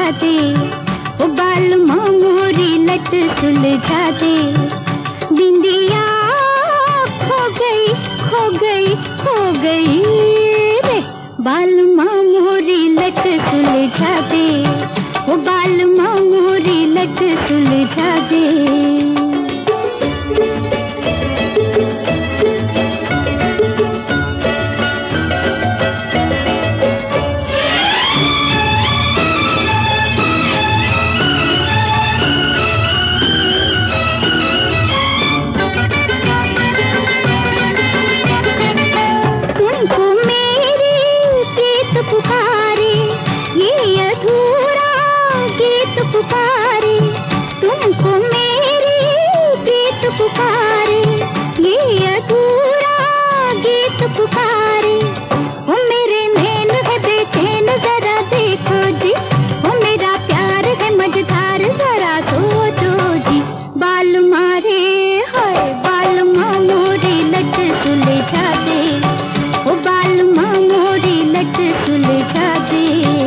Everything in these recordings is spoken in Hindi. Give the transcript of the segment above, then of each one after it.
दे, ओ बाल मोरी लट सुलझा दे। बिंदिया खो गई खो गई खो गई रे, बाल मोरी लट सुलझा दे, ओ बाल मोरी लट सुलझा दे। पुकारे ये अधूरा गीत पुकारे, तुमको मेरी गीत पुकारे, ये अधूरा गीत पुकारे। ओ मेरे नैन है बेचैन जरा देखो जी, ओ मेरा प्यार है मझधार जरा सोचो जी। बाल मारे हाय बाल मोरी लट सुलझा दे, ओ बाल मोरी लट सुलझा दे।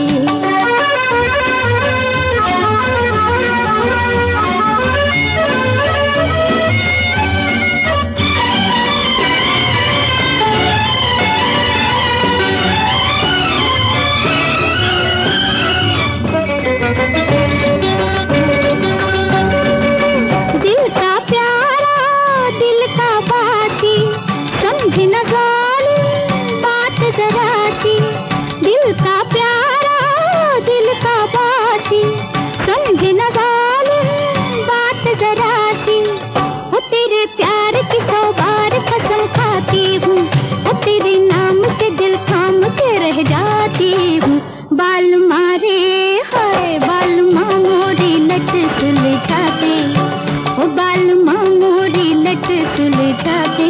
दिल का प्यारा दिल का बाती, समझ न जालिम बात जरा सी। दिल का प्यारा दिल का बाती, समझ न जालिम बात जरा सी। वो तेरे प्यार की 100 बार कसम खाती हूँ, वो तेरे नाम से दिल थाम के रह जाती हूँ। बाल मारे हाय बाल मोरी लट सुलझा दे, ओ बाल मोरी लट सुलझा दे।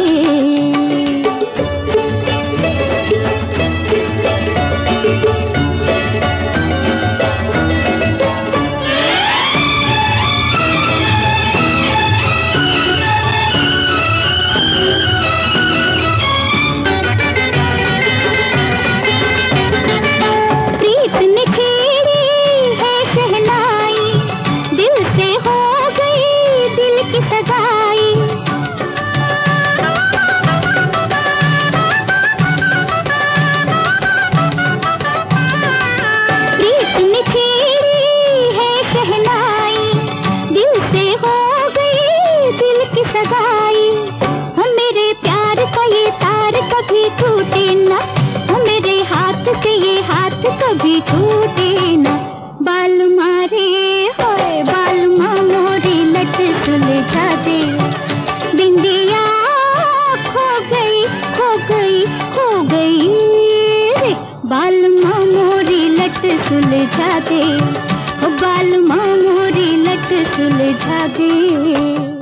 मेरे प्यार का ये तार कभी टूटे ना, मेरे हाथ से ये हाथ कभी छूटे ना। बाल मारे हाय बाल मोरी लट सुलझा दे। बिंदिया खो गई खो गई खो गई रे, बाल मोरी लट सुलझा दे, बाल मोरी लट सुलझा दे।